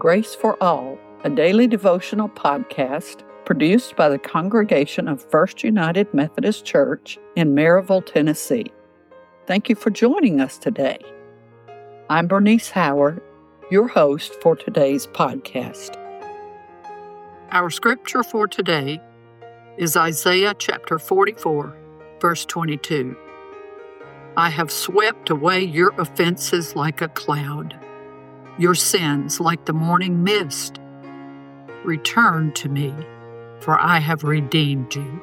Grace for All, a daily devotional podcast produced by the congregation of First United Methodist Church in Maryville, Tennessee. Thank you for joining us today. I'm Bernice Howard, your host for today's podcast. Our scripture for today is Isaiah chapter 44, verse 22. I have swept away your offenses like a cloud, your sins like the morning mist. Return to me, for I have redeemed you.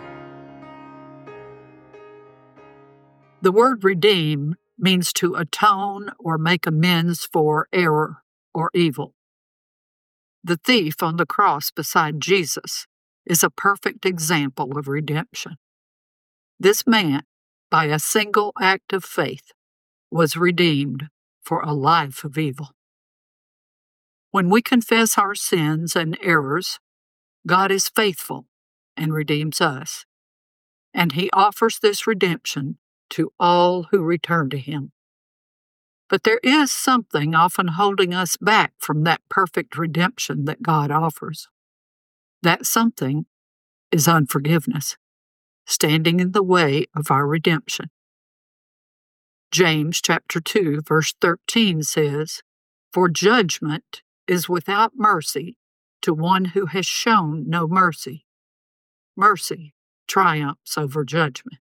The word redeem means to atone or make amends for error or evil. The thief on the cross beside Jesus is a perfect example of redemption. This man, by a single act of faith, was redeemed for a life of evil. When we confess our sins and errors, God is faithful and redeems us, and He offers this redemption to all who return to Him. But there is something often holding us back from that perfect redemption that God offers. That something is unforgiveness, standing in the way of our redemption. James chapter 2, verse 13 says, "For judgment is without mercy to one who has shown no mercy. Mercy triumphs over judgment."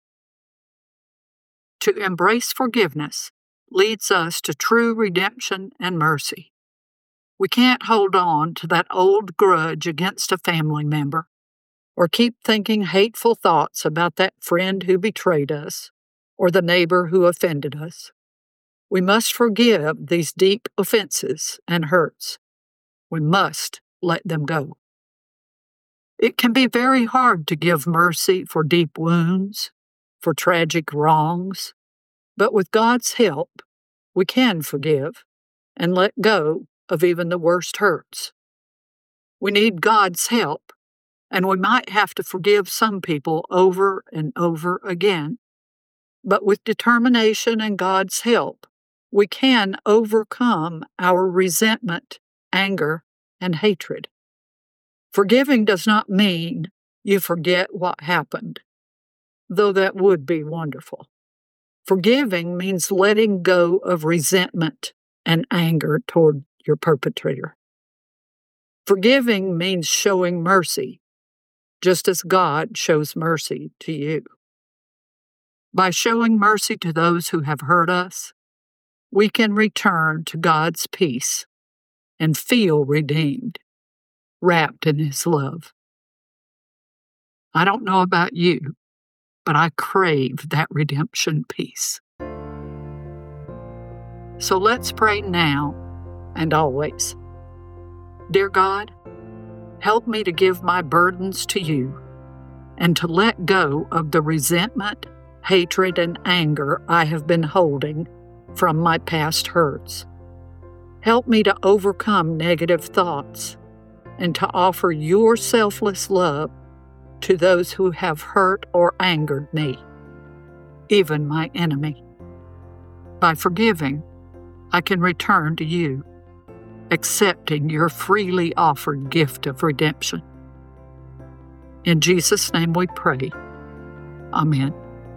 To embrace forgiveness leads us to true redemption and mercy. We can't hold on to that old grudge against a family member, or keep thinking hateful thoughts about that friend who betrayed us, or the neighbor who offended us. We must forgive these deep offenses and hurts. We must let them go. It can be very hard to give mercy for deep wounds, for tragic wrongs, but with God's help, we can forgive and let go of even the worst hurts. We need God's help, and we might have to forgive some people over and over again. But with determination and God's help, we can overcome our resentment, anger, and hatred. Forgiving does not mean you forget what happened, though that would be wonderful. Forgiving means letting go of resentment and anger toward your perpetrator. Forgiving means showing mercy, just as God shows mercy to you. By showing mercy to those who have hurt us, we can return to God's peace and feel redeemed, wrapped in His love. I don't know about you, but I crave that redemption peace. So let's pray now and always. Dear God, help me to give my burdens to you and to let go of the resentment, hatred, and anger I have been holding from my past hurts. Help me to overcome negative thoughts and to offer your selfless love to those who have hurt or angered me, even my enemy. By forgiving, I can return to you, accepting your freely offered gift of redemption. In Jesus' name we pray. Amen.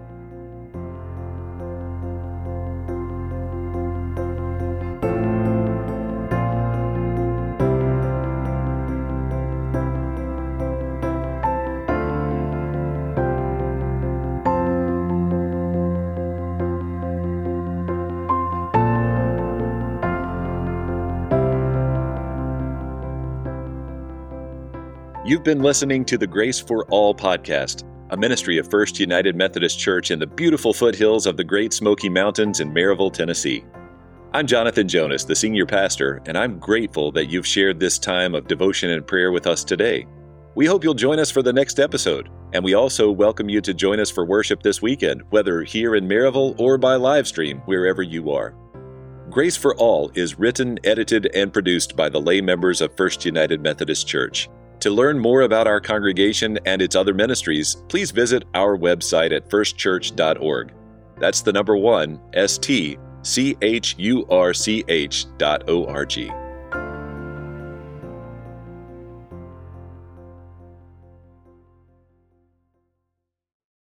You've been listening to the Grace for All podcast, a ministry of First United Methodist Church in the beautiful foothills of the Great Smoky Mountains in Maryville, Tennessee. I'm Jonathan Jonas, the senior pastor, and I'm grateful that you've shared this time of devotion and prayer with us today. We hope you'll join us for the next episode, and we also welcome you to join us for worship this weekend, whether here in Maryville or by live stream, wherever you are. Grace for All is written, edited, and produced by the lay members of First United Methodist Church. To learn more about our congregation and its other ministries, please visit our website at firstchurch.org. That's the number 1, STCHURCH.org.